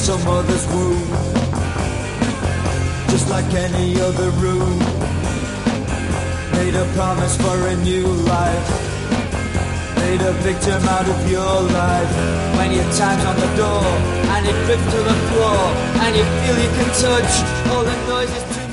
some mother's womb, just like any other room. Made a promise for a new life, made a victim out of your life. When your time's on the door and it drips to the floor and you feel you can touch all the noises too